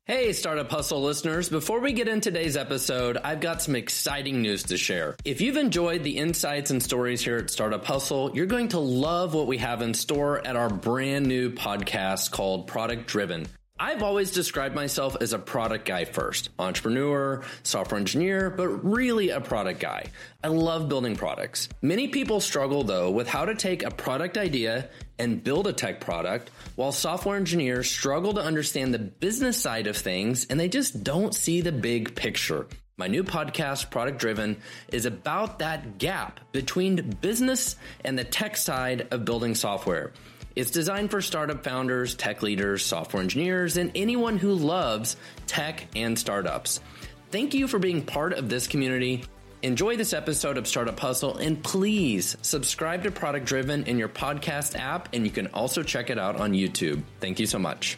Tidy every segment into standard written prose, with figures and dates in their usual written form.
Hey, Startup Hustle listeners. Before we get into today's episode, I've got some exciting news to share. If you've enjoyed the insights and stories here at Startup Hustle, you're going to love what we have in store at our brand new podcast called Product Driven. I've always described myself as a product guy first, entrepreneur, software engineer, but really a product guy. I love building products. Many people struggle though with how to take a product idea and build a tech product, while software engineers struggle to understand the business side of things and they just don't see the big picture. My new podcast, Product Driven, is about that gap between business and the tech side of building software. It's designed for startup founders, tech leaders, software engineers, and anyone who loves tech and startups. Thank you for being part of this community. Enjoy this episode of Startup Hustle, and please subscribe to Product Driven in your podcast app, and you can also check it out on YouTube. Thank you so much.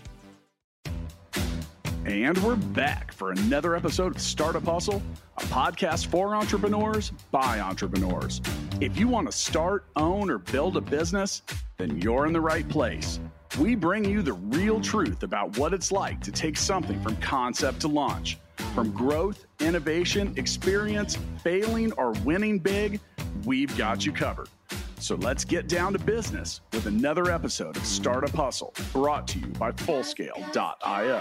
And we're back for another episode of Startup Hustle, a podcast for entrepreneurs by entrepreneurs. If you want to start, own, or build a business, then you're in the right place. We bring you the real truth about what it's like to take something from concept to launch. From growth, innovation, experience, failing, or winning big, we've got you covered. So let's get down to business with another episode of Startup Hustle, brought to you by Fullscale.io.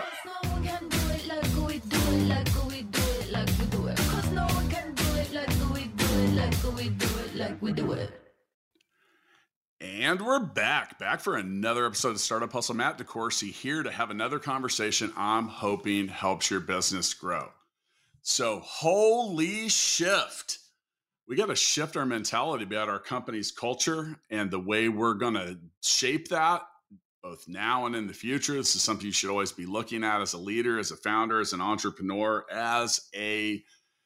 And we're back for another episode of Startup Hustle. Matt DeCoursey here to have another conversation I'm hoping helps your business grow. So holy shift. We got to shift our mentality about our company's culture and the way we're going to shape that both now and in the future. This is something you should always be looking at as a leader, as a founder, as an entrepreneur, as a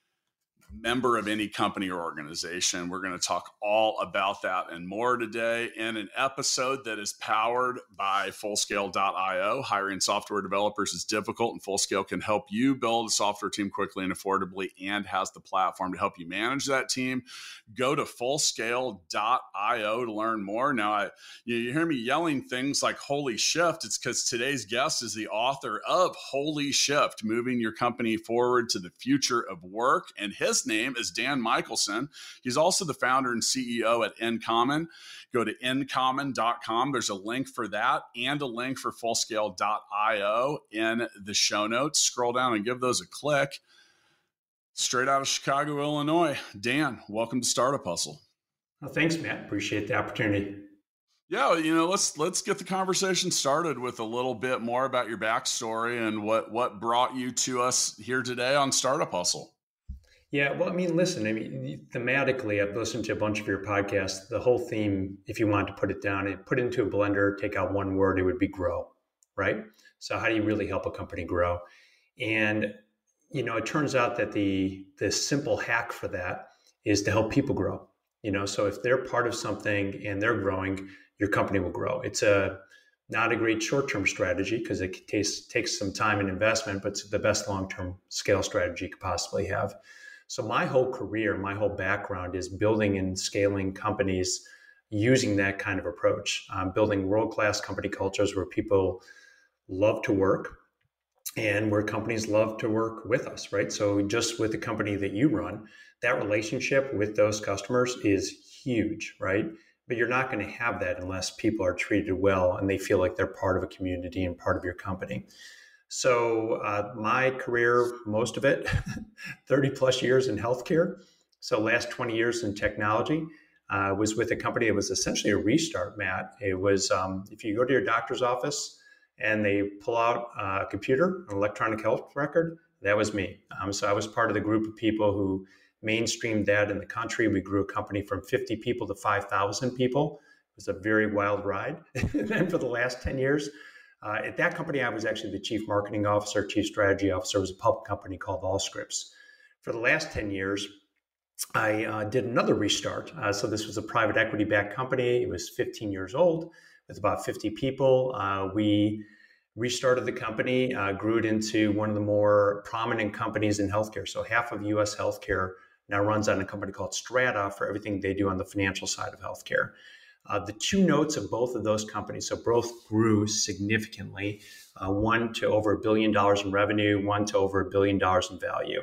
member of any company or organization. We're going to talk all about that and more today in an episode that is powered by Fullscale.io. Hiring software developers is difficult, and Fullscale can help you build a software team quickly and affordably, and has the platform to help you manage that team. Go to Fullscale.io to learn more. Now, you hear me yelling things like holy shift. It's because today's guest is the author of Holy Shift, Moving Your Company Forward to the Future of Work. And his name is Dan Michelson. He's also the founder and CEO at InCommon. Go to incommon.com. There's a link for that and a link for Fullscale.io in the show notes. Scroll down and give those a click. Straight out of Chicago, Illinois. Dan, welcome to Startup Hustle. Well, thanks, Matt. Appreciate the opportunity. Yeah, let's get the conversation started with a little bit more about your backstory and what brought you to us here today on Startup Hustle. Yeah, well, thematically, I've listened to a bunch of your podcasts. The whole theme, if you want to put it down and put it into a blender, take out one word, it would be grow, right? So how do you really help a company grow? And, it turns out that the simple hack for that is to help people grow. So if they're part of something and they're growing, your company will grow. It's not a great short-term strategy because it takes some time and investment, but it's the best long-term scale strategy you could possibly have. So my whole career, my whole background is building and scaling companies using that kind of approach, building world-class company cultures where people love to work and where companies love to work with us, right? So just with the company that you run, that relationship with those customers is huge, right? But you're not going to have that unless people are treated well and they feel like they're part of a community and part of your company. So my career, most of it, 30 plus years in healthcare. So last 20 years in technology, was with a company. It was essentially a restart, Matt. It was, if you go to your doctor's office and they pull out a computer, an electronic health record, that was me. So I was part of the group of people who mainstreamed that in the country. We grew a company from 50 people to 5,000 people. It was a very wild ride. And then for the last 10 years, at that company, I was actually the chief marketing officer, chief strategy officer. It was a public company called Allscripts. For the last 10 years, I did another restart. So this was a private equity-backed company. It was 15 years old with about 50 people. We restarted the company, grew it into one of the more prominent companies in healthcare. So half of U.S. healthcare now runs on a company called Strata for everything they do on the financial side of healthcare. The two notes of both of those companies, so both grew significantly, one to over $1 billion in revenue, one to over $1 billion in value.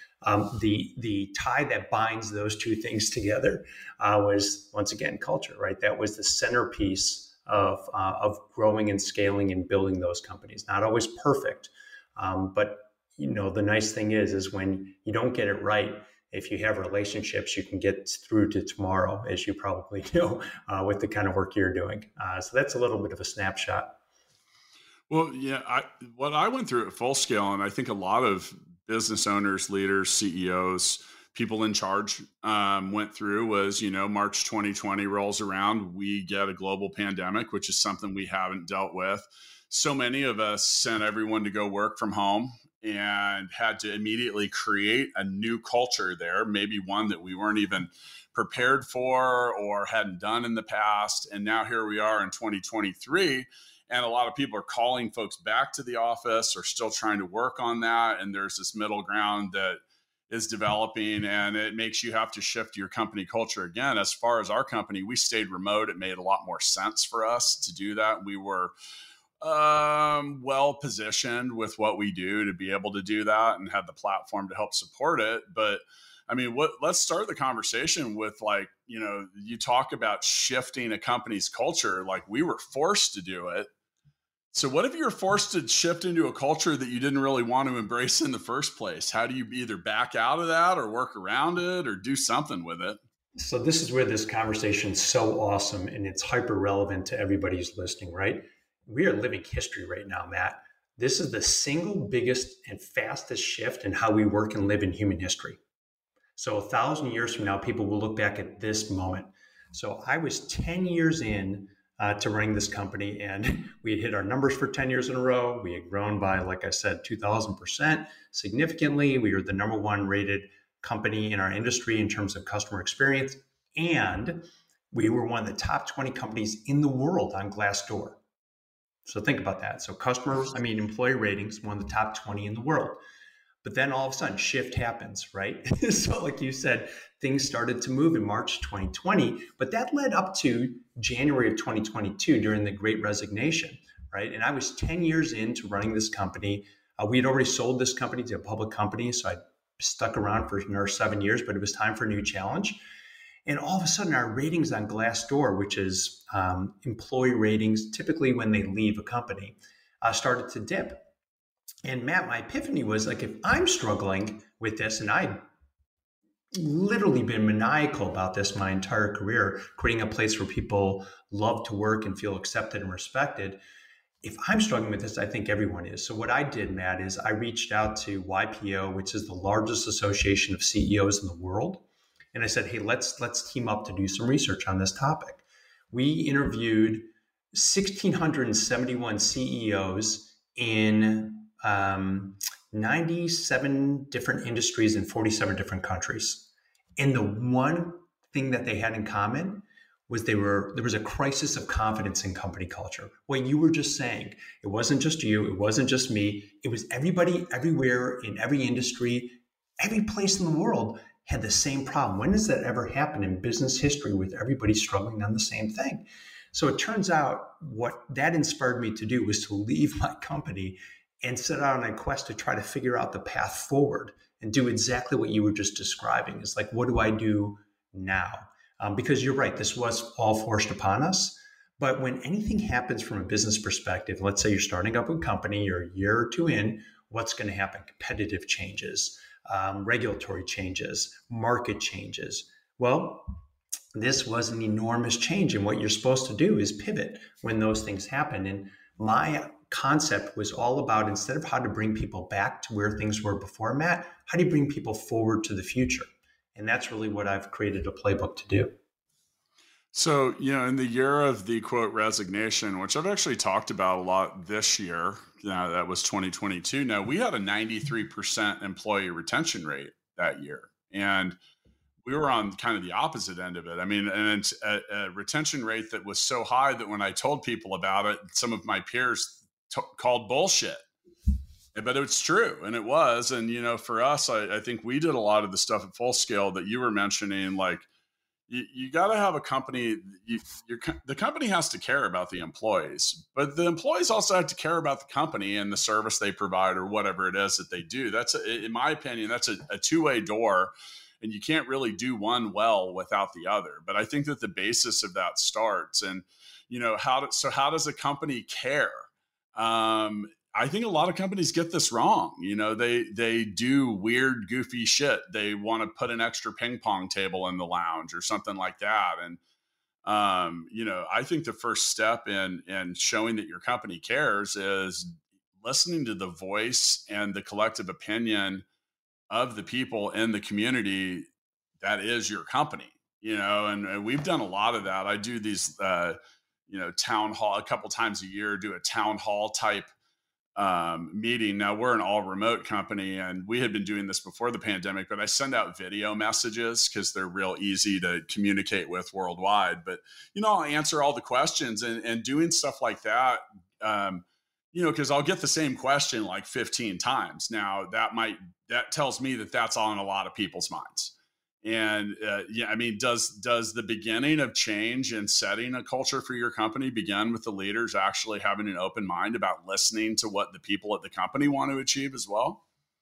The tie that binds those two things together was, once again, culture, right? That was the centerpiece of growing and scaling and building those companies. Not always perfect, but the nice thing is when you don't get it right, if you have relationships, you can get through to tomorrow, as you probably know, with the kind of work you're doing. So that's a little bit of a snapshot. Well, yeah, what I went through at Full Scale, and I think a lot of business owners, leaders, CEOs, people in charge went through was, March 2020 rolls around, we get a global pandemic, which is something we haven't dealt with. So many of us sent everyone to go work from home and had to immediately create a new culture there, maybe one that we weren't even prepared for or hadn't done in the past. And now here we are in 2023. And a lot of people are calling folks back to the office or still trying to work on that. And there's this middle ground that is developing, and it makes you have to shift your company culture again. As far as our company, we stayed remote. It made a lot more sense for us to do that. We were well positioned with what we do to be able to do that and had the platform to help support it. But I mean, let's start the conversation with you talk about shifting a company's culture. Like, we were forced to do it. So what if you were forced to shift into a culture that you didn't really want to embrace in the first place? How do you either back out of that or work around it or do something with it? So this is where this conversation is so awesome, and it's hyper relevant to everybody who's listening, right? We are living history right now, Matt. This is the single biggest and fastest shift in how we work and live in human history. So 1,000 years from now, people will look back at this moment. So I was 10 years in to running this company, and we had hit our numbers for 10 years in a row. We had grown by, like I said, 2,000% significantly. We were the number one rated company in our industry in terms of customer experience. And we were one of the top 20 companies in the world on Glassdoor. So think about that. So employee ratings, one of the top 20 in the world. But then all of a sudden, shift happens, right? So like you said, things started to move in March 2020, but that led up to January of 2022 during the Great Resignation, right? And I was 10 years into running this company. We had already sold this company to a public company, so I stuck around for another 7 years, but it was time for a new challenge. And all of a sudden, our ratings on Glassdoor, which is employee ratings, typically when they leave a company, started to dip. And Matt, my epiphany was like, if I'm struggling with this, and I'd literally been maniacal about this my entire career, creating a place where people love to work and feel accepted and respected. If I'm struggling with this, I think everyone is. So what I did, Matt, is I reached out to YPO, which is the largest association of CEOs in the world. And I said, hey, let's team up to do some research on this topic. We interviewed 1,671 CEOs in 97 different industries in 47 different countries. And the one thing that they had in common was there was a crisis of confidence in company culture. What you were just saying, it wasn't just you, it wasn't just me, it was everybody, everywhere, in every industry, every place in the world had the same problem. When does that ever happen in business history with everybody struggling on the same thing? So it turns out what that inspired me to do was to leave my company and set out on a quest to try to figure out the path forward and do exactly what you were just describing. It's like, what do I do now? Because you're right, this was all forced upon us. But when anything happens from a business perspective, let's say you're starting up a company, you're a year or two in, what's going to happen? Competitive changes, regulatory changes, market changes. Well, this was an enormous change. And what you're supposed to do is pivot when those things happen. And my concept was all about, instead of how to bring people back to where things were before, Matt, how do you bring people forward to the future? And that's really what I've created a playbook to do. So, in the year of the quote resignation, which I've actually talked about a lot this year, that was 2022. Now, we had a 93% employee retention rate that year. And we were on kind of the opposite end of it. I mean, and it's a retention rate that was so high that when I told people about it, some of my peers called bullshit. But it's true, and it was. And, for us, I think we did a lot of the stuff at Full Scale that you were mentioning, like, you got to have a company. The company has to care about the employees, but the employees also have to care about the company and the service they provide or whatever it is that they do. That's, in my opinion, that's a two-way door, and you can't really do one well without the other. But I think that the basis of that starts, and how does a company care? I think a lot of companies get this wrong. They do weird, goofy shit. They want to put an extra ping pong table in the lounge or something like that. And, I think the first step in showing that your company cares is listening to the voice and the collective opinion of the people in the community that is your company, and we've done a lot of that. I do these, town hall a couple times a year, do a town hall type meeting. Now, we're an all remote company, and we had been doing this before the pandemic, but I send out video messages because they're real easy to communicate with worldwide. But, I'll answer all the questions and doing stuff like that, because I'll get the same question like 15 times. Now, that tells me that that's on a lot of people's minds. And does the beginning of change and setting a culture for your company begin with the leaders actually having an open mind about listening to what the people at the company want to achieve as well?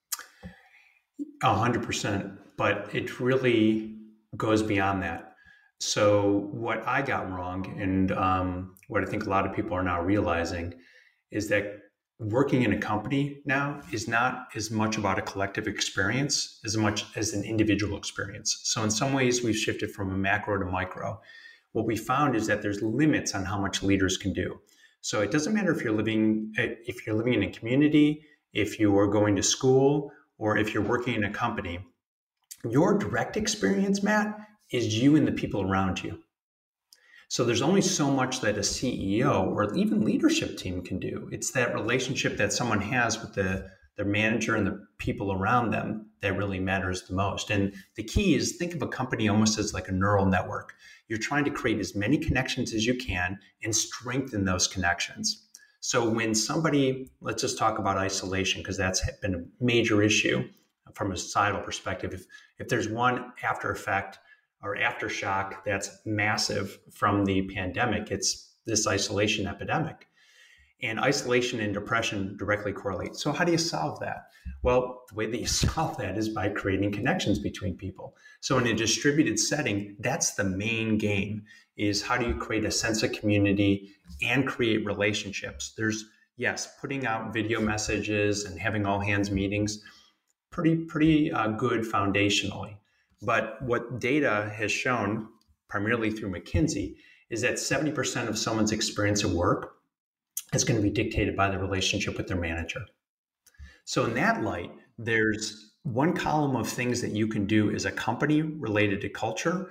100%, but it really goes beyond that. So what I got wrong, and what I think a lot of people are now realizing, is that working in a company now is not as much about a collective experience as much as an individual experience. So in some ways, we've shifted from a macro to micro. What we found is that there's limits on how much leaders can do. So it doesn't matter if you're living in a community, if you are going to school, or if you're working in a company. Your direct experience, Matt, is you and the people around you. So there's only so much that a CEO or even leadership team can do. It's that relationship that someone has with their manager and the people around them that really matters the most. And the key is, think of a company almost as like a neural network. You're trying to create as many connections as you can and strengthen those connections. So when let's just talk about isolation, because that's been a major issue from a societal perspective. If there's one after effect or aftershock that's massive from the pandemic, it's this isolation epidemic. And isolation and depression directly correlate. So how do you solve that? Well, the way that you solve that is by creating connections between people. So in a distributed setting, that's the main game, is how do you create a sense of community and create relationships? There's, yes, putting out video messages and having all hands meetings, pretty good foundationally. But what data has shown, primarily through McKinsey, is that 70% of someone's experience at work is going to be dictated by the relationship with their manager. So in that light, there's one column of things that you can do as a company related to culture.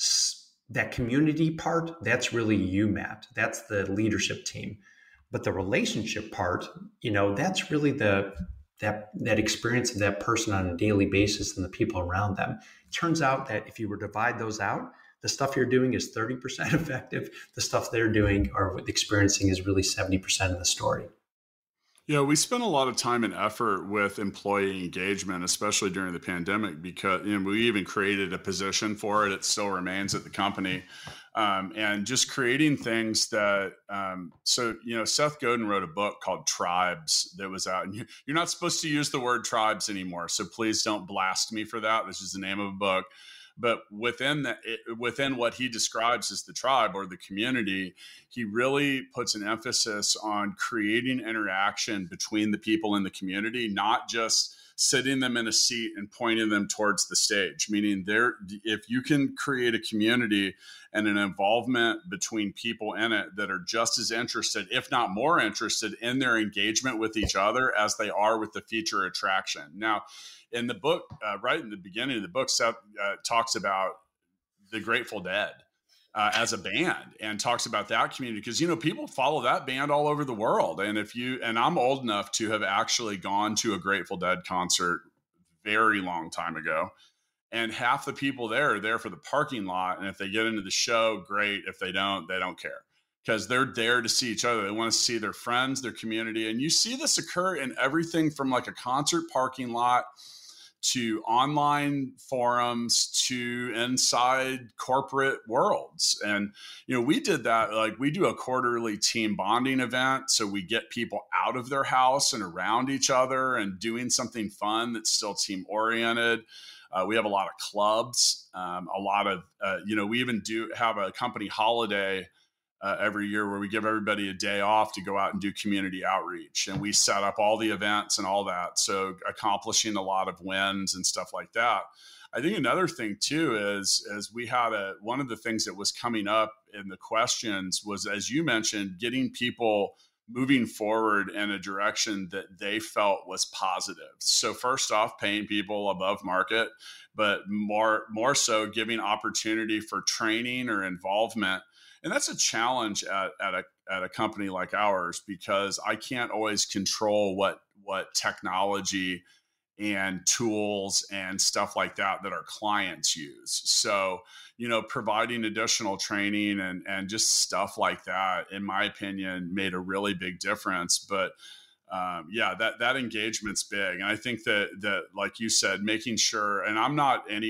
That community part, that's really you, Matt. That's the leadership team. But the relationship part, that's really that experience of that person on a daily basis and the people around them. It turns out that if you were to divide those out, the stuff you're doing is 30% effective. The stuff they're doing or experiencing is really 70% of the story. Yeah, we spent a lot of time and effort with employee engagement, especially during the pandemic, because we even created a position for it. It still remains at the company. And just creating things that, Seth Godin wrote a book called Tribes that was out. And you're not supposed to use the word tribes anymore, so please don't blast me for that. This is the name of a book. But within what he describes as the tribe or the community, he really puts an emphasis on creating interaction between the people in the community, not just sitting them in a seat and pointing them towards the stage. Meaning, if you can create a community and an involvement between people in it that are just as interested, if not more interested, in their engagement with each other as they are with the feature attraction. Now, in the book, right in the beginning of the book, Seth talks about the Grateful Dead as a band and talks about that community because, people follow that band all over the world. And I'm old enough to have actually gone to a Grateful Dead concert very long time ago. And half the people there are there for the parking lot. And if they get into the show, great. If they don't care because they're there to see each other. They want to see their friends, their community. And you see this occur in everything from like a concert parking lot to online forums to inside corporate worlds. And, we did that. Like, we do a quarterly team bonding event. So we get people out of their house and around each other and doing something fun that's still team oriented. We have a lot of clubs, we even do have a company holiday every year where we give everybody a day off to go out and do community outreach, and we set up all the events and all that. So accomplishing a lot of wins and stuff like that. I think another thing too is we had one of the things that was coming up in the questions was, as you mentioned, getting people moving forward in a direction that they felt was positive. So first off, paying people above market, but more so giving opportunity for training or involvement. And that's a challenge at a company like ours, because I can't always control what technology and tools and stuff like that our clients use. So, providing additional training and just stuff like that, in my opinion, made a really big difference. But that engagement's big. And I think that like you said, making sure, and I'm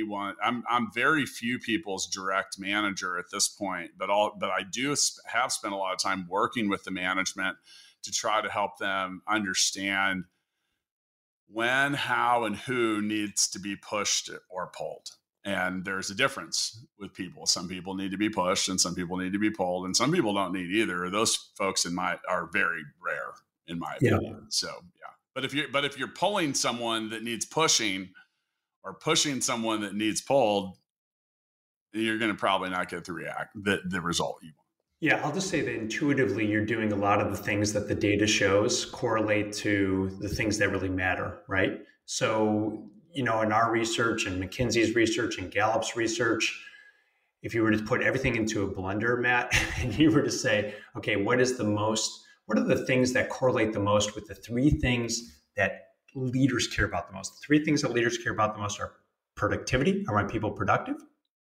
very few people's direct manager at this point, but I do have spent a lot of time working with the management to try to help them understand when, how, and who needs to be pushed or pulled. And there's a difference with people. Some people need to be pushed and some people need to be pulled, and some people don't need either. Those folks are very rare, in my opinion. So, yeah. But if you're pulling someone that needs pushing or pushing someone that needs pulled, you're going to probably not get the result you want. Yeah, I'll just say that intuitively, you're doing a lot of the things that the data shows correlate to the things that really matter, right? So, in our research and McKinsey's research and Gallup's research, if you were to put everything into a blender, Matt, and you were to say, okay, what are the things that correlate the most with the three things that leaders care about the most? The three things that leaders care about the most are productivity. Are my people productive?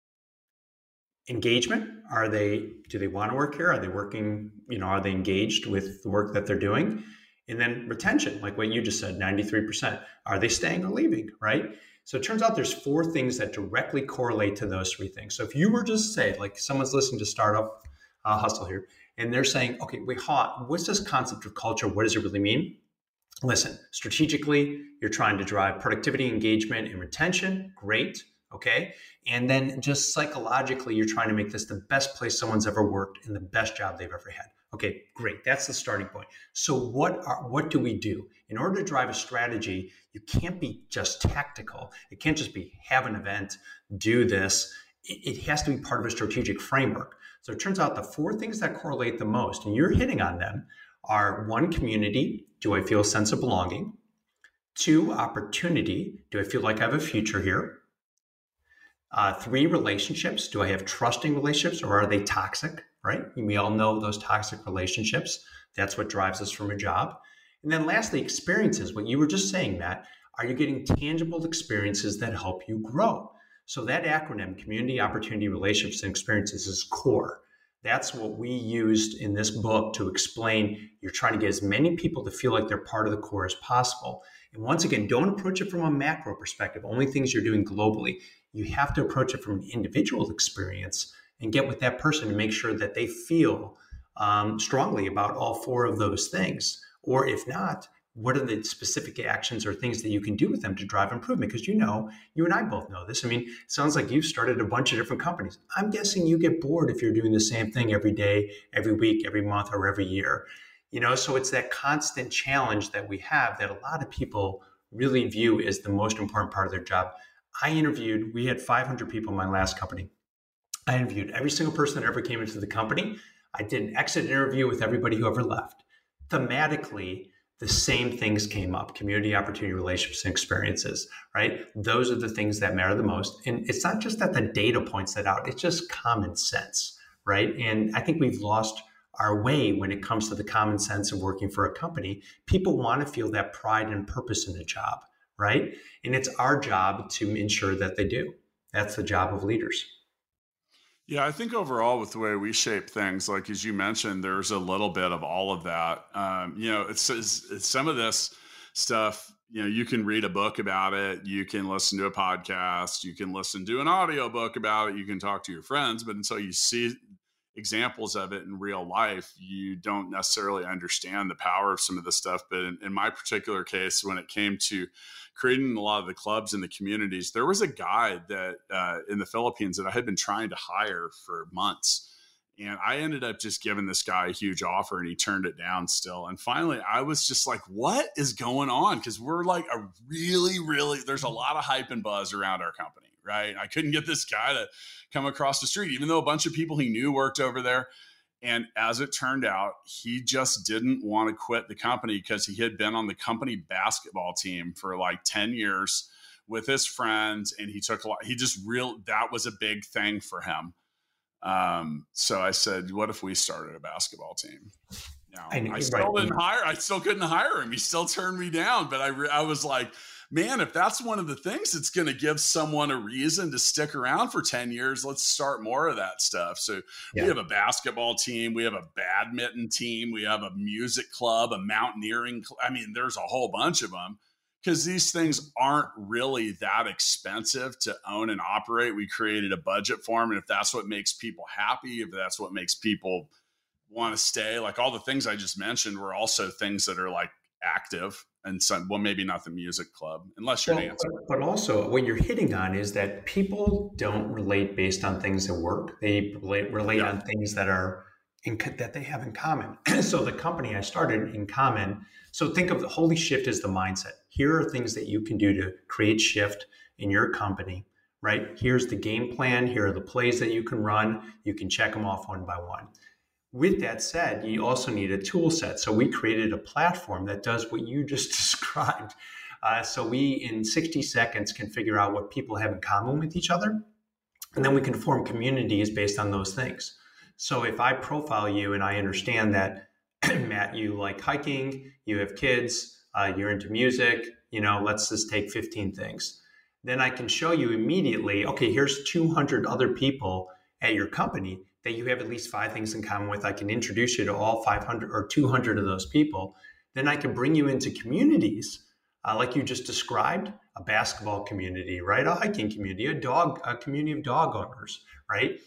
Engagement. Do they want to work here? Are they working, are they engaged with the work that they're doing? And then retention, like what you just said, 93%. Are they staying or leaving, right? So it turns out there's four things that directly correlate to those three things. So if you were to say, like someone's listening to Startup Hustle here, and they're saying, okay, wait, what's this concept of culture? What does it really mean? Listen, strategically, you're trying to drive productivity, engagement, and retention. Great. Okay. And then just psychologically, you're trying to make this the best place someone's ever worked and the best job they've ever had. Okay, great. That's the starting point. So what do we do? In order to drive a strategy, you can't be just tactical. It can't just be have an event, do this. It has to be part of a strategic framework. So it turns out the four things that correlate the most, and you're hitting on them, are one, community. Do I feel a sense of belonging? Two, opportunity. Do I feel like I have a future here? Three, relationships. Do I have trusting relationships or are they toxic, right? And we all know those toxic relationships. That's what drives us from a job. And then lastly, experiences. What you were just saying, Matt, are you getting tangible experiences that help you grow? So that acronym, community, opportunity, relationships, and experiences, is core. That's what we used in this book to explain you're trying to get as many people to feel like they're part of the core as possible. And once again, don't approach it from a macro perspective, only things you're doing globally. You have to approach it from an individual experience and get with that person to make sure that they feel strongly about all four of those things. Or if not, what are the specific actions or things that you can do with them to drive improvement? Because you and I both know this. I mean, it sounds like you've started a bunch of different companies. I'm guessing you get bored if you're doing the same thing every day, every week, every month, or every year. So it's that constant challenge that we have that a lot of people really view as the most important part of their job. We had 500 people in my last company. I interviewed every single person that ever came into the company. I did an exit interview with everybody who ever left. Thematically, the same things came up: community, opportunity, relationships, and experiences, right? Those are the things that matter the most. And it's not just that the data points that out, it's just common sense, right? And I think we've lost our way when it comes to the common sense of working for a company. People want to feel that pride and purpose in the job, right? And it's our job to ensure that they do. That's the job of leaders. Yeah, I think overall with the way we shape things, like as you mentioned, there's a little bit of all of that. It's some of this stuff you can read a book about it. You can listen to a podcast. You can listen to an audio book about it. You can talk to your friends, but until you see examples of it in real life, you don't necessarily understand the power of some of this stuff. But in my particular case, when it came to creating a lot of the clubs in the communities, there was a guy that in the Philippines that I had been trying to hire for months. And I ended up just giving this guy a huge offer, and he turned it down still. And finally, I was just like, what is going on? Because we're like there's a lot of hype and buzz around our company, right? I couldn't get this guy to come across the street, even though a bunch of people he knew worked over there. And as it turned out, he just didn't want to quit the company because he had been on the company basketball team for like 10 years with his friends. And that was a big thing for him. So I said, what if we started a basketball team? Now, I still couldn't hire him. He still turned me down, but I was like, man, if that's one of the things that's going to give someone a reason to stick around for 10 years, let's start more of that stuff. So we have a basketball team. We have a badminton team. We have a music club, a mountaineering club. I mean, there's a whole bunch of them. Because these things aren't really that expensive to own and operate. We created a budget for them. And if that's what makes people happy, if that's what makes people want to stay, like all the things I just mentioned were also things that are like active and some, well, maybe not the music club, unless you're dancing. But also what you're hitting on is that people don't relate based on things that work. They relate on things that are that they have in common. So the company I started in common. So think of the Holy Shift as the mindset. Here are things that you can do to create shift in your company, right? Here's the game plan. Here are the plays that you can run. You can check them off one by one. With that said, you also need a tool set. So we created a platform that does what you just described. So we, in 60 seconds, can figure out what people have in common with each other. And then we can form communities based on those things. So if I profile you and I understand that, Matt, you like hiking, you have kids, you're into music, let's just take 15 things. Then I can show you immediately, okay, here's 200 other people at your company that you have at least 5 things in common with. I can introduce you to all 500 or 200 of those people. Then I can bring you into communities like you just described, a basketball community, right? A hiking community, a community of dog owners, right?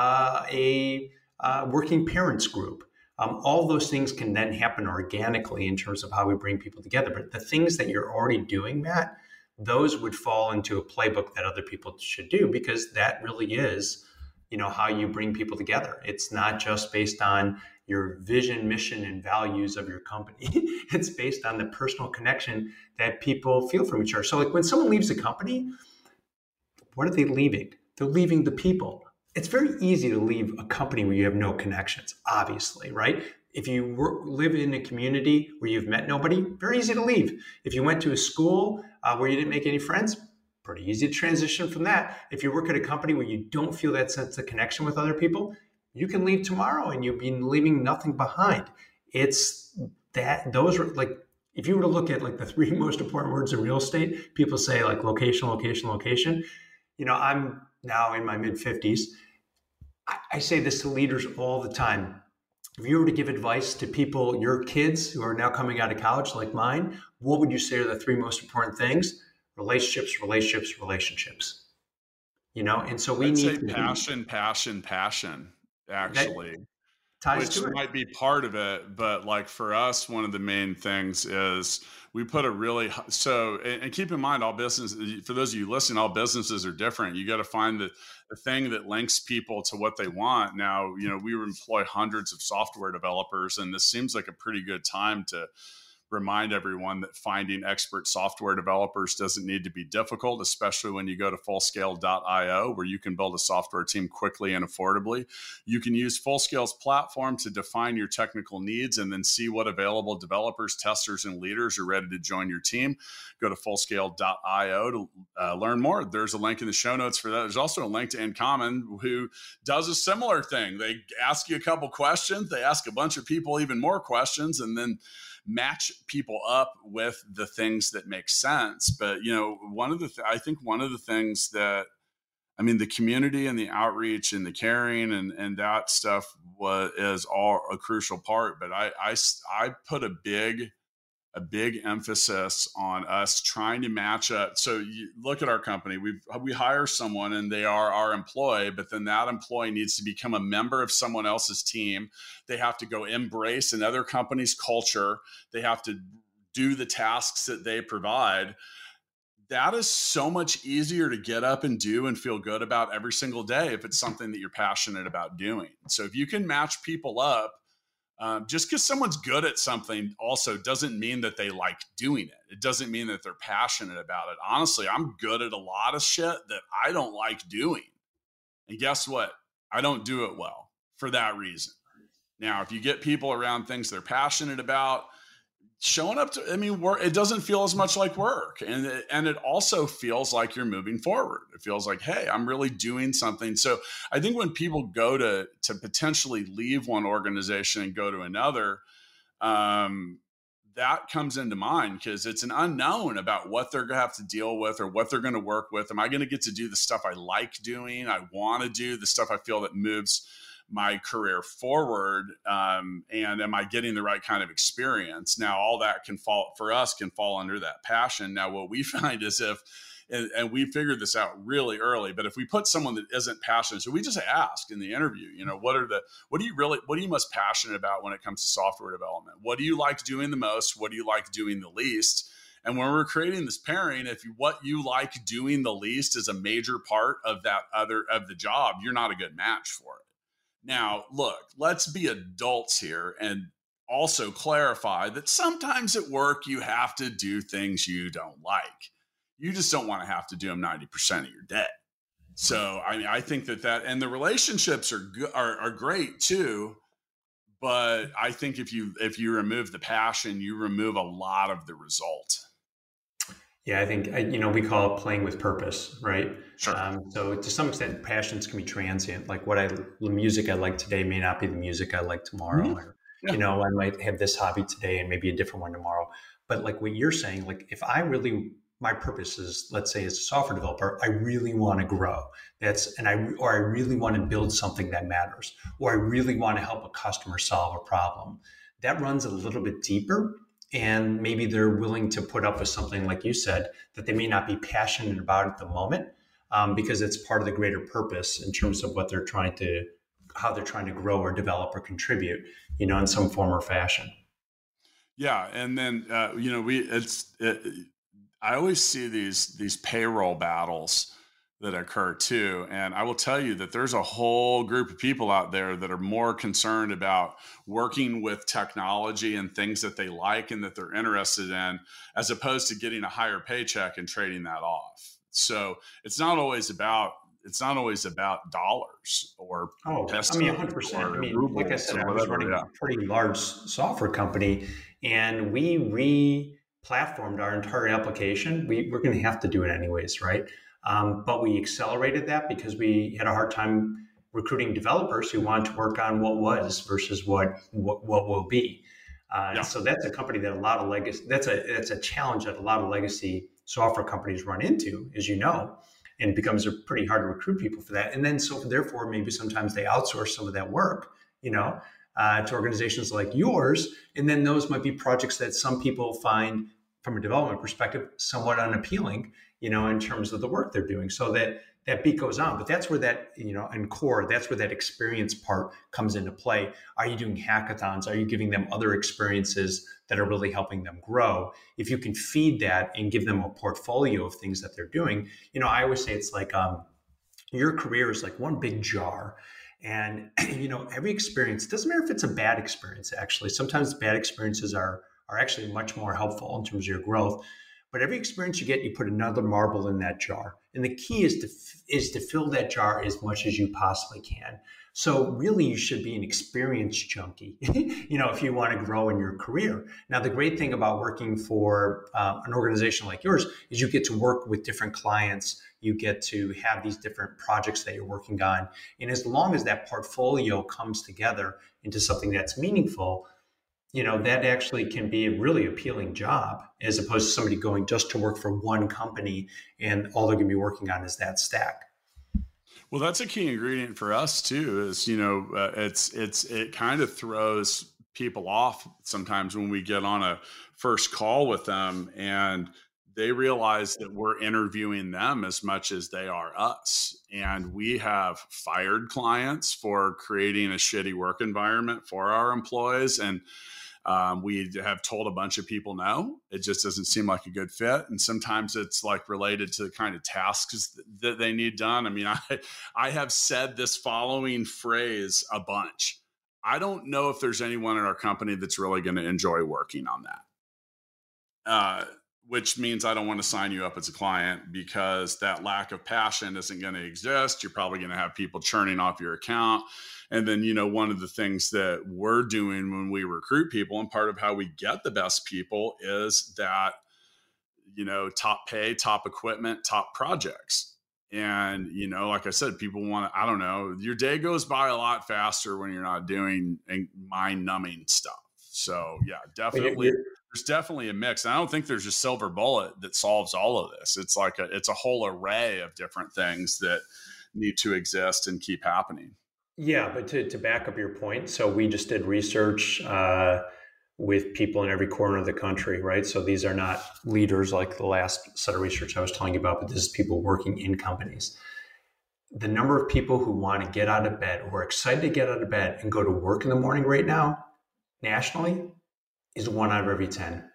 A working parents group. All those things can then happen organically in terms of how we bring people together. But the things that you're already doing, Matt, those would fall into a playbook that other people should do, because that really is, how you bring people together. It's not just based on your vision, mission, and values of your company. It's based on the personal connection that people feel from each other. So like when someone leaves a company, what are they leaving? They're leaving the people. It's very easy to leave a company where you have no connections, obviously, right? If you live in a community where you've met nobody, very easy to leave. If you went to a school where you didn't make any friends, pretty easy to transition from that. If you work at a company where you don't feel that sense of connection with other people, you can leave tomorrow and you'll be leaving nothing behind. It's that, those are like, if you were to look at like the 3 most important words in real estate, people say like location, location, location. I'm now in my mid 50s. I say this to leaders all the time. If you were to give advice to people, your kids who are now coming out of college like mine, what would you say are the 3 most important things? Relationships, relationships, relationships. And so we need passion, actually. Which might be part of it, but like for us, one of the main things is we put and keep in mind, all businesses, for those of you listening, all businesses are different. You got to find the thing that links people to what they want. Now, we employ hundreds of software developers, and this seems like a pretty good time to remind everyone that finding expert software developers doesn't need to be difficult, especially when you go to Fullscale.io, where you can build a software team quickly and affordably. You can use Fullscale's platform to define your technical needs and then see what available developers, testers, and leaders are ready to join your team. Go to Fullscale.io to learn more. There's a link in the show notes for that. There's also a link to InCommon, who does a similar thing. They ask you a couple questions. They ask a bunch of people even more questions, and then match people up with the things that make sense. But, I think one of the things that, the community and the outreach and the caring and that stuff is all a crucial part. But I put a big a big emphasis on us trying to match up. So you look at our company, we hire someone and they are our employee, but then that employee needs to become a member of someone else's team. They have to go embrace another company's culture. They have to do the tasks that they provide. That is so much easier to get up and do and feel good about every single day if it's something that you're passionate about doing. So if you can match people up, just because someone's good at something also doesn't mean that they like doing it. It doesn't mean that they're passionate about it. Honestly, I'm good at a lot of shit that I don't like doing. And guess what? I don't do it well for that reason. Now, if you get people around things they're passionate about, showing up to, it doesn't feel as much like work. And it also feels like you're moving forward. It feels like, hey, I'm really doing something. So I think when people go to potentially leave one organization and go to another, that comes into mind because it's an unknown about what they're going to have to deal with or what they're going to work with. Am I going to get to do the stuff I like doing? I want to do the stuff I feel that moves my career forward, and am I getting the right kind of experience? Now, all that can fall under that passion. Now, what we find is and we figured this out really early, but if we put someone that isn't passionate, so we just ask in the interview, what are you most passionate about when it comes to software development? What do you like doing the most? What do you like doing the least? And when we're creating this pairing, what you like doing the least is a major part of the job, you're not a good match for it. Now, look, let's be adults here and also clarify that sometimes at work you have to do things you don't like. You just don't want to have to do them 90% of your day. So, I think that and the relationships are great too. But I think if you remove the passion, you remove a lot of the result. Yeah, I think, we call it playing with purpose, right? Sure. So to some extent, passions can be transient. Like the music I like today may not be the music I like tomorrow. Mm-hmm. Or, yeah. I might have this hobby today and maybe a different one tomorrow. But like what you're saying, like if my purpose is, let's say as a software developer, I really want to grow. Or I really want to build something that matters, or I really want to help a customer solve a problem. That runs a little bit deeper. And maybe they're willing to put up with something, like you said, that they may not be passionate about at the moment, because it's part of the greater purpose in terms of how they're trying to grow or develop or contribute, in some form or fashion. Yeah, and then I always see these payroll battles that occur too. And I will tell you that there's a whole group of people out there that are more concerned about working with technology and things that they like and that they're interested in, as opposed to getting a higher paycheck and trading that off. So it's not always about dollars or 100%. Like I said, I was running a pretty large software company, and we re-platformed our entire application. We're going to have to do it anyways, right? But we accelerated that because we had a hard time recruiting developers who wanted to work on what was versus what will be. So that's a company that a lot of legacy. That's a challenge that a lot of legacy software companies run into, as you know, and it becomes pretty hard to recruit people for that. And then therefore maybe sometimes they outsource some of that work, to organizations like yours, and then those might be projects that some people find, from a development perspective, somewhat unappealing, in terms of the work they're doing. So that beat goes on. But that's where that, in core, that's where that experience part comes into play. Are you doing hackathons? Are you giving them other experiences that are really helping them grow? If you can feed that and give them a portfolio of things that they're doing, I always say it's like your career is like one big jar. And, every experience, doesn't matter if it's a bad experience, actually. Sometimes bad experiences are actually much more helpful in terms of your growth. But every experience you get, you put another marble in that jar. And the key is to fill that jar as much as you possibly can. So really, you should be an experience junkie, if you want to grow in your career. Now, the great thing about working for an organization like yours is you get to work with different clients. You get to have these different projects that you're working on. And as long as that portfolio comes together into something that's meaningful, that actually can be a really appealing job, as opposed to somebody going just to work for one company and all they're going to be working on is that stack. Well, that's a key ingredient for us too, is, it kind of throws people off sometimes when we get on a first call with them, and they realize that we're interviewing them as much as they are us. And we have fired clients for creating a shitty work environment for our employees. And we have told a bunch of people no, it just doesn't seem like a good fit. And sometimes it's like related to the kind of tasks that they need done. I mean, I have said this following phrase a bunch. I don't know if there's anyone in our company that's really going to enjoy working on that. Which means I don't want to sign you up as a client, because that lack of passion isn't going to exist. You're probably going to have people churning off your account. And then, one of the things that we're doing when we recruit people, and part of how we get the best people, is that, top pay, top equipment, top projects. And, like I said, people want to, I don't know, your day goes by a lot faster when you're not doing mind numbing stuff. So yeah, definitely. There's definitely a mix. And I don't think there's a silver bullet that solves all of this. It's like it's a whole array of different things that need to exist and keep happening. Yeah, but to back up your point, so we just did research with people in every corner of the country, right? So these are not leaders like the last set of research I was telling you about, but this is people working in companies. The number of people who want to get out of bed, who are excited to get out of bed and go to work in the morning right now, nationally, is 1 out of every 10.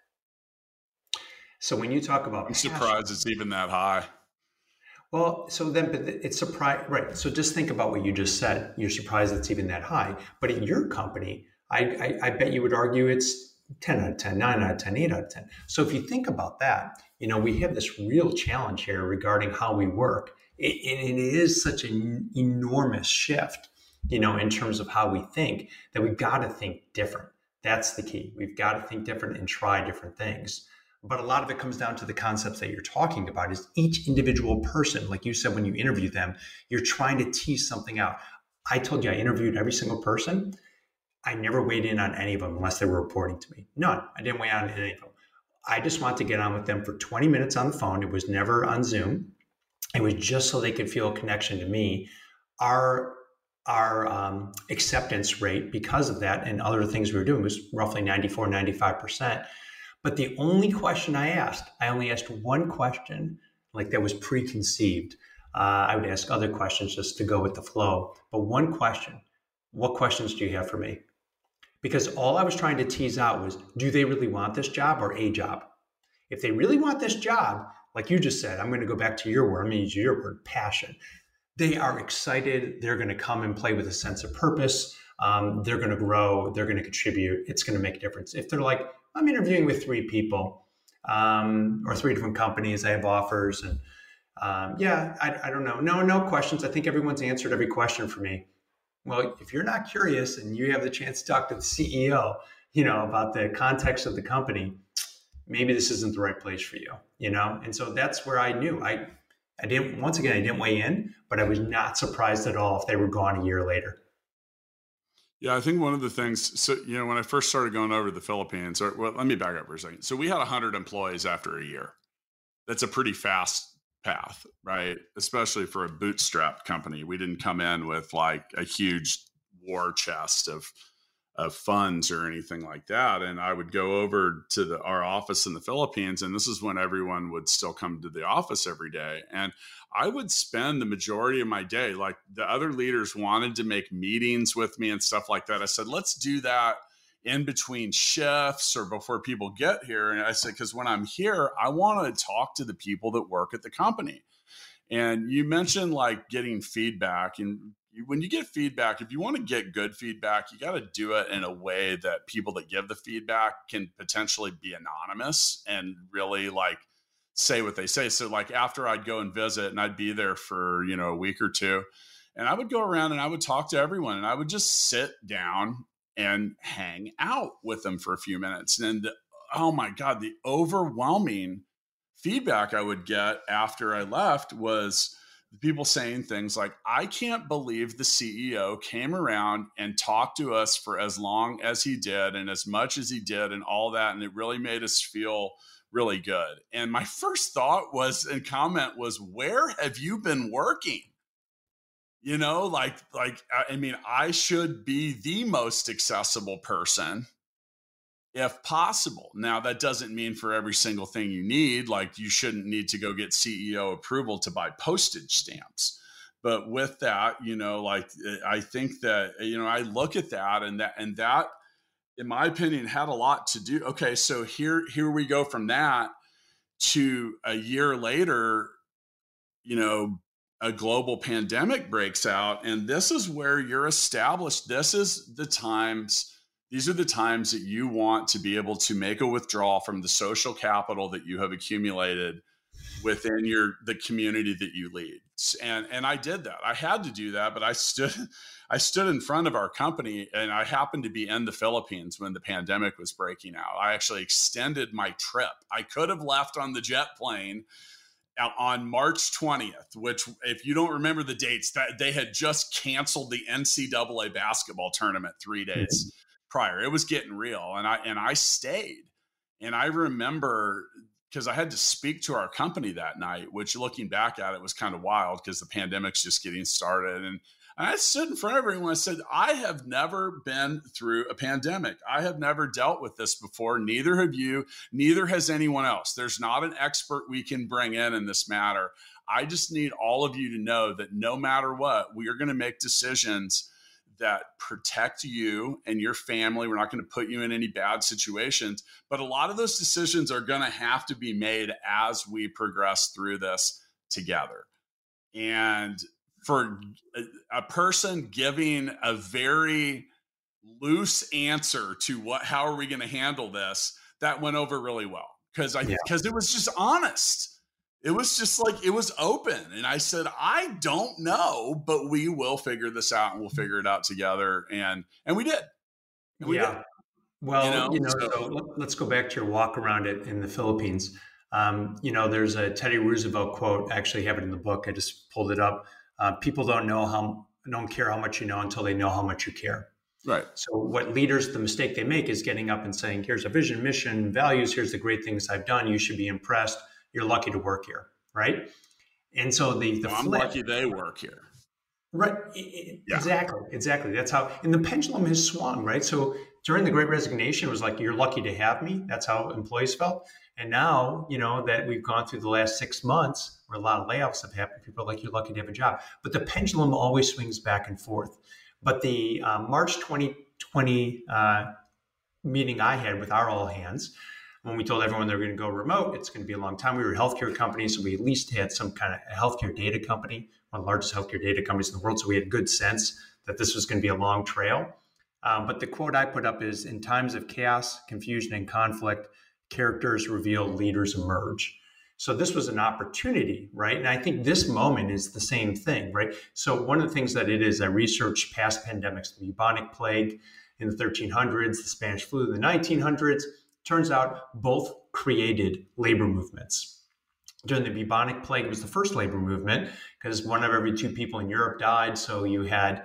So when you talk about I'm surprised it's even that high. Well, so then, but it's surprised, right? So just think about what you just said. You're surprised it's even that high. But in your company, I bet you would argue it's 10 out of 10, 9 out of 10, 8 out of 10. So if you think about that, we have this real challenge here regarding how we work. And it is such an enormous shift, in terms of how we think, that we've got to think different. That's the key. We've got to think different and try different things. But a lot of it comes down to the concepts that you're talking about. Is each individual person, like you said, when you interview them, you're trying to tease something out. I told you I interviewed every single person. I never weighed in on any of them unless they were reporting to me. None. I didn't weigh on any of them. I just wanted to get on with them for 20 minutes on the phone. It was never on Zoom. It was just so they could feel a connection to me. Our acceptance rate because of that and other things we were doing was roughly 94, 95%. But the only question I only asked one question, like that was preconceived. I would ask other questions just to go with the flow. But one question, what questions do you have for me? Because all I was trying to tease out was, do they really want this job or a job? If they really want this job, like you just said, I'm going to go back to your word, I'm going to use your word, passion. They are excited. They're going to come and play with a sense of purpose. They're going to grow. They're going to contribute. It's going to make a difference. If they're like, I'm interviewing with 3 people or 3 different companies, I have offers. And I don't know. No questions. I think everyone's answered every question for me. Well, if you're not curious and you have the chance to talk to the CEO, about the context of the company, maybe this isn't the right place for you, And so that's where I knew I didn't weigh in, but I was not surprised at all if they were gone a year later. Yeah, I think one of the things, so, when I first started going over to the Philippines, let me back up for a second. So we had 100 employees after a year. That's a pretty fast path, right? Especially for a bootstrap company. We didn't come in with like a huge war chest of funds or anything like that. And I would go over to our office in the Philippines, and this is when everyone would still come to the office every day. And I would spend the majority of my day, like the other leaders wanted to make meetings with me and stuff like that. I said, let's do that in between shifts or before people get here. And I said, because when I'm here, I want to talk to the people that work at the company. And you mentioned like getting feedback, and when you get feedback, if you want to get good feedback, you got to do it in a way that people that give the feedback can potentially be anonymous and really like say what they say. So like after I'd go and visit and I'd be there for, a week or two, and I would go around and I would talk to everyone, and I would just sit down and hang out with them for a few minutes. And oh my God, the overwhelming feedback I would get after I left was people saying things like, I can't believe the CEO came around and talked to us for as long as he did and as much as he did and all that. And it really made us feel really good. And my first thought was, and comment was, where have you been working? I mean, I should be the most accessible person if possible. Now, that doesn't mean for every single thing you need, like you shouldn't need to go get CEO approval to buy postage stamps. But with that, like I think that, I look at that and that, in my opinion, had a lot to do. Okay, so here we go from that to a year later, a global pandemic breaks out. And this is where you're established. These are the times that you want to be able to make a withdrawal from the social capital that you have accumulated within the community that you lead. And I did that. I had to do that, but I stood in front of our company, and I happened to be in the Philippines when the pandemic was breaking out. I actually extended my trip. I could have left on the jet plane on March 20th, which, if you don't remember the dates, that they had just canceled the NCAA basketball tournament 3 days prior. It was getting real. And I stayed. And I remember, because I had to speak to our company that night, which, looking back at it, was kind of wild because the pandemic's just getting started. And I stood in front of everyone. I said, I have never been through a pandemic. I have never dealt with this before. Neither have you. Neither has anyone else. There's not an expert we can bring in this matter. I just need all of you to know that no matter what, we are going to make decisions that protect you and your family. We're not going to put you in any bad situations. But a lot of those decisions are going to have to be made as we progress through this together. And for a person giving a very loose answer to how are we going to handle this, that went over really well because it was just honest. It was just like, it was open. And I said, I don't know, but we will figure this out and we'll figure it out together. And we did. And we did. Well, so let's go back to your walk around it in the Philippines. There's a Teddy Roosevelt quote. I actually have it in the book. I just pulled it up. People don't care how much you know until they know how much you care. Right. So what leaders, the mistake they make is getting up and saying, here's a vision, mission, values. Here's the great things I've done. You should be impressed. You're lucky to work here. Right. And so I'm lucky they work here. Right. Exactly. That's how, and the pendulum has swung, right? So during the Great Resignation, it was like, you're lucky to have me. That's how employees felt. And now, that we've gone through the last 6 months where a lot of layoffs have happened, people are like, you're lucky to have a job. But the pendulum always swings back and forth. But the March 2020 meeting I had with our all hands, when we told everyone they were going to go remote, it's going to be a long time. We were a healthcare company, so we at least had some kind of a healthcare data company, one of the largest healthcare data companies in the world. So we had a good sense that this was going to be a long trail. But the quote I put up is, in times of chaos, confusion, and conflict, characters reveal, leaders emerge. So this was an opportunity, right? And I think this moment is the same thing, right? So one of the things that it is, I researched past pandemics, the bubonic plague in the 1300s, the Spanish flu in the 1900s. Turns out both created labor movements. During the bubonic plague, it was the first labor movement because 1 of every 2 people in Europe died. So you had,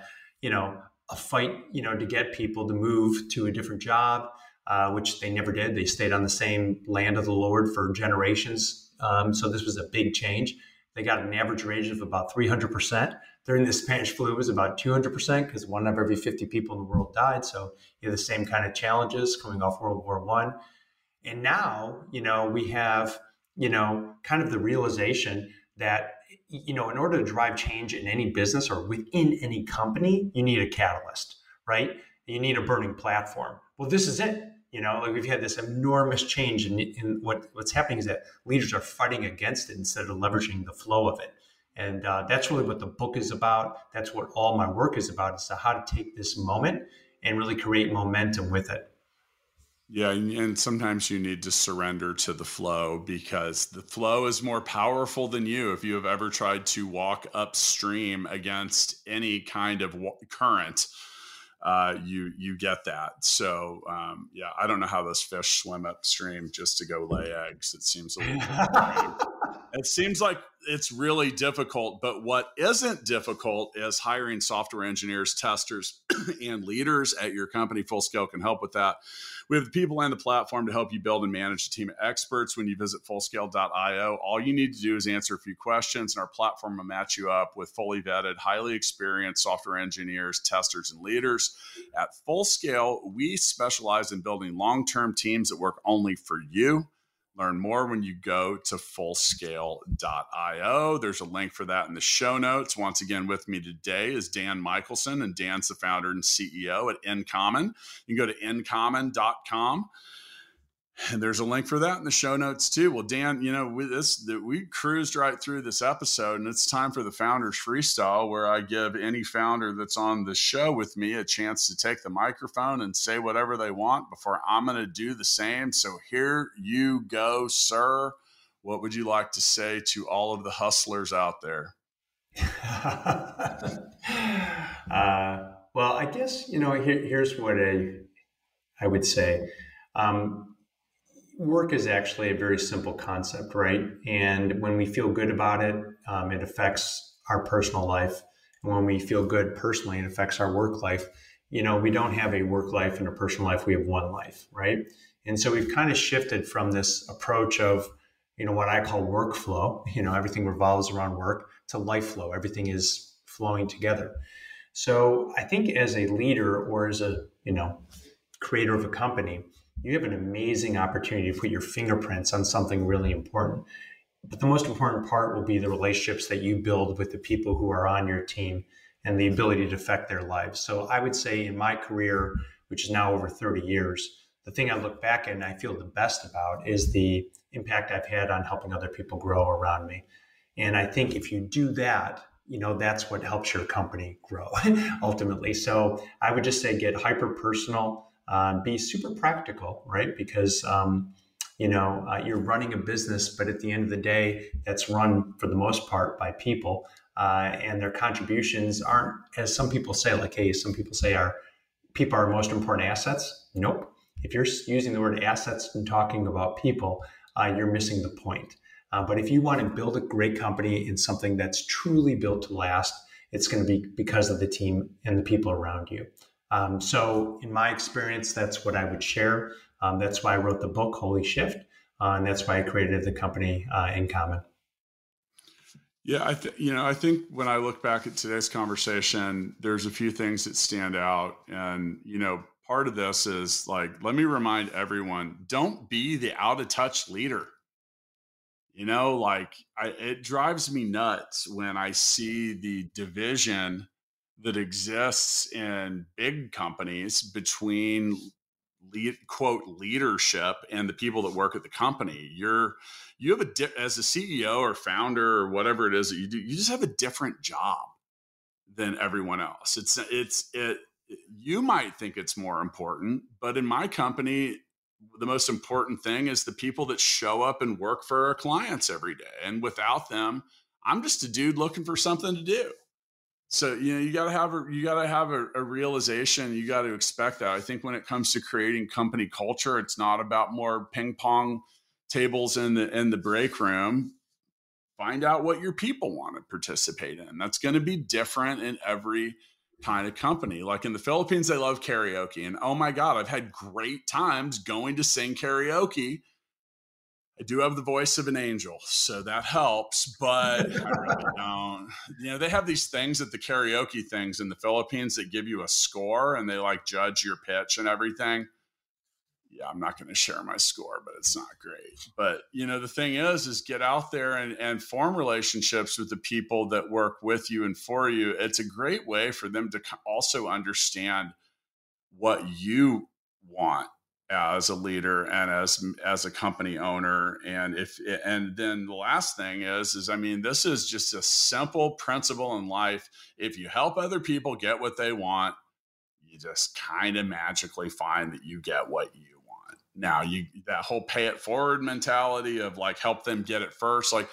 a fight, to get people to move to a different job, which they never did. They stayed on the same land of the Lord for generations. So this was a big change. They got an average raise of about 300%. During the Spanish flu, it was about 200% because 1 of every 50 people in the world died. So you have the same kind of challenges coming off World War I. And now, we have, kind of the realization that, in order to drive change in any business or within any company, you need a catalyst, right? You need a burning platform. Well, this is it. We've had this enormous change in what's happening is that leaders are fighting against it instead of leveraging the flow of it. And that's really what the book is about. That's what all my work is about, is how to take this moment and really create momentum with it. Yeah, and sometimes you need to surrender to the flow because the flow is more powerful than you. If you have ever tried to walk upstream against any kind of current, you get that. So, I don't know how those fish swim upstream just to go lay eggs. It seems a little It seems like it's really difficult, but what isn't difficult is hiring software engineers, testers, and leaders at your company. Fullscale can help with that. We have the people and the platform to help you build and manage a team of experts. When you visit fullscale.io, all you need to do is answer a few questions, and our platform will match you up with fully vetted, highly experienced software engineers, testers, and leaders. At Fullscale, we specialize in building long-term teams that work only for you. Learn more when you go to fullscale.io. There's a link for that in the show notes. Once again, with me today is Dan Michelson, and Dan's the founder and CEO at InCommon. You can go to incommon.com. And there's a link for that in the show notes too. Well, Dan, we cruised right through this episode, and it's time for the Founders Freestyle, where I give any founder that's on the show with me a chance to take the microphone and say whatever they want before I'm going to do the same. So here you go, sir. What would you like to say to all of the hustlers out there? Well, I guess, here's what I would say. Work is actually a very simple concept, right? And when we feel good about it, it affects our personal life. And when we feel good personally, it affects our work life. We don't have a work life and a personal life. We have one life, right? And so we've kind of shifted from this approach of, what I call workflow, everything revolves around work, to life flow. Everything is flowing together. So I think as a leader or as a, creator of a company, you have an amazing opportunity to put your fingerprints on something really important. But the most important part will be the relationships that you build with the people who are on your team and the ability to affect their lives. So I would say in my career, which is now over 30 years, the thing I look back and I feel the best about is the impact I've had on helping other people grow around me. And I think if you do that, that's what helps your company grow ultimately. So I would just say get hyper personal. Be super practical, right? Because, you're running a business, but at the end of the day, that's run for the most part by people. And their contributions aren't, as some people say, some people say people are our most important assets. Nope. If you're using the word assets and talking about people, you're missing the point. But if you want to build a great company in something that's truly built to last, it's going to be because of the team and the people around you. So in my experience, that's what I would share. That's why I wrote the book, Holy Shift. And that's why I created the company InCommon. Yeah, I think when I look back at today's conversation, there's a few things that stand out. And, part of this is let me remind everyone, don't be the out of touch leader. It drives me nuts when I see the division that exists in big companies between quote leadership and the people that work at the company. You have as a CEO or founder or whatever it is that you do, you just have a different job than everyone else. You might think it's more important, but in my company, the most important thing is the people that show up and work for our clients every day. And without them, I'm just a dude looking for something to do. So, you got to have a realization. You got to expect that. I think when it comes to creating company culture, it's not about more ping pong tables in the break room. Find out what your people want to participate in. That's going to be different in every kind of company. Like in the Philippines, they love karaoke. And oh my God, I've had great times going to sing karaoke. I do have the voice of an angel, so that helps, but I really don't. They have these things at the karaoke things in the Philippines that give you a score and they judge your pitch and everything. Yeah, I'm not going to share my score, but it's not great. But, the thing is get out there and form relationships with the people that work with you and for you. It's a great way for them to also understand what you want as a leader and as a company owner. And then the last thing is this is just a simple principle in life. If you help other people get what they want, you just kind of magically find that you get what you want. Now that whole pay it forward mentality of help them get it first.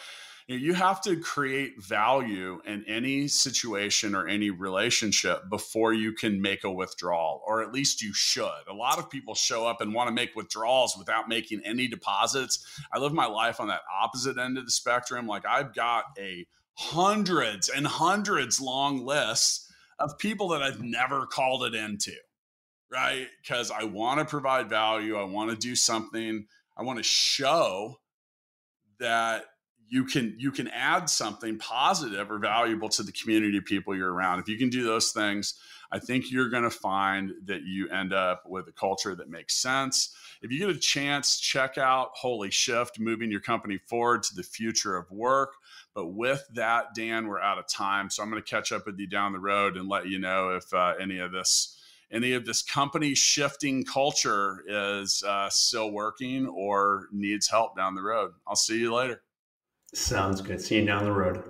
You have to create value in any situation or any relationship before you can make a withdrawal, or at least you should. A lot of people show up and want to make withdrawals without making any deposits. I live my life on that opposite end of the spectrum. Like, I've got a hundreds and hundreds long list of people that I've never called it into, right? Because I want to provide value. I want to do something. I want to show that you can add something positive or valuable to the community of people you're around. If you can do those things, I think you're going to find that you end up with a culture that makes sense. If you get a chance, check out Holy Shift, moving your company forward to the future of work. But with that, Dan, we're out of time. So I'm going to catch up with you down the road and let you know if any of this company shifting culture is still working or needs help down the road. I'll see you later. Sounds good. See you down the road.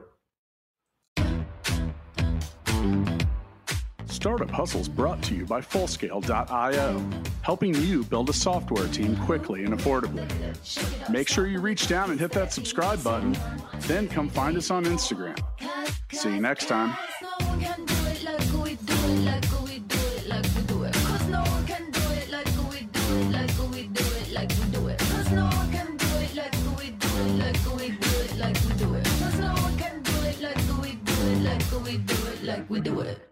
Startup Hustles brought to you by Fullscale.io, helping you build a software team quickly and affordably. Make sure you reach down and hit that subscribe button, then come find us on Instagram. See you next time. We do it.